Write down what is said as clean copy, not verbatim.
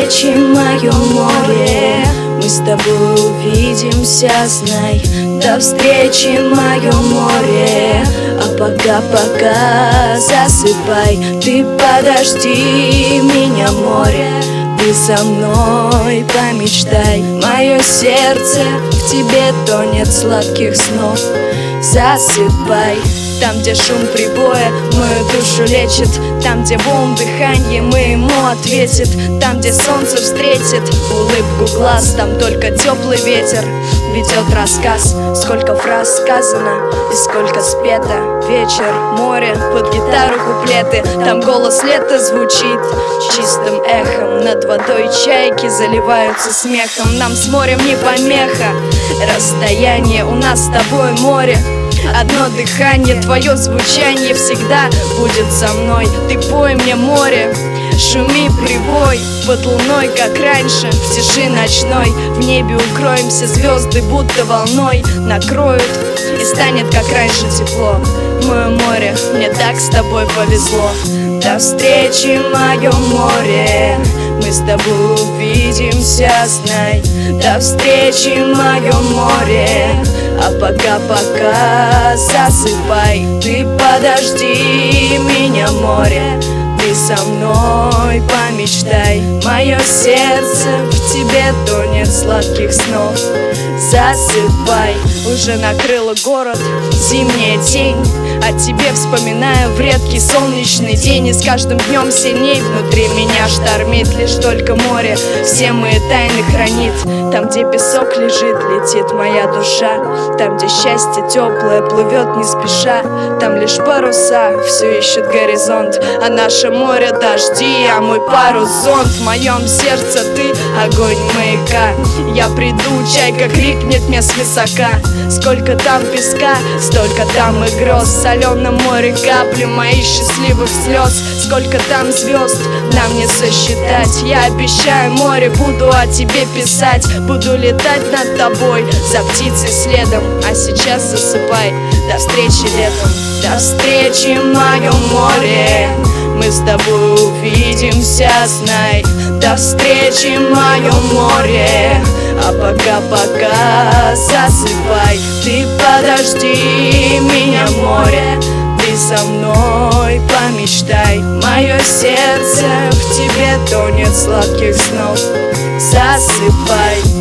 встречи, мое море. Мы с тобой увидимся, знай. До встречи, мое море. А пока засыпай. Ты подожди меня, море. Ты со мной помечтай. Мое сердце в тебе тонет, сладких снов засыпай. Там, где шум прибоя мою душу лечит, там, где волн дыханье мы ему ответит, там, где солнце встретит улыбку глаз, там только теплый ветер ведет рассказ. Сколько фраз сказано и сколько спето. Вечер, море, под гитару куплеты. Там голос лета звучит чистым эхом. Над водой чайки заливаются смехом. Нам с морем не помеха. Расстояние у нас с тобой море. Одно дыхание, твое звучание всегда будет со мной. Ты пой мне, море, шуми прибой. Под луной, как раньше, в тиши ночной. В небе укроемся, звезды будто волной накроют, и станет, как раньше, тепло. Мое море, мне так с тобой повезло. До встречи, мое море. Мы с тобой увидимся, знай. До встречи, мое море. А пока засыпай. Ты подожди меня, море. Ты со мной помечтай. Мое сердце в тебе тонет, сладких снов засыпай. Уже накрыла город зимняя тень. О тебе вспоминаю в редкий солнечный день. И с каждым днем сильней внутри меня штормит. Лишь только море все мои тайны хранит. Там, где песок лежит, летит моя душа. Там, где счастье теплое плывет не спеша. Там лишь паруса все ищут горизонт. А наше море дожди, а мой парус зонт. В моем сердце ты огонь маяка. Я приду, чайка крикнет мне свысока. Сколько там песка, столько там и гроз. В соленом море капли моих счастливых слез. Сколько там звезд, нам не сосчитать. Я обещаю, море, буду о тебе писать. Буду летать над тобой, за птицей следом. А сейчас засыпай, до встречи летом. До встречи, мое море. Мы с тобой увидимся, знай. До встречи, мое море. А пока засыпай. Ты подожди меня, море. Ты со мной помечтай. Мое сердце в тебе тонет, сладких снов засыпай.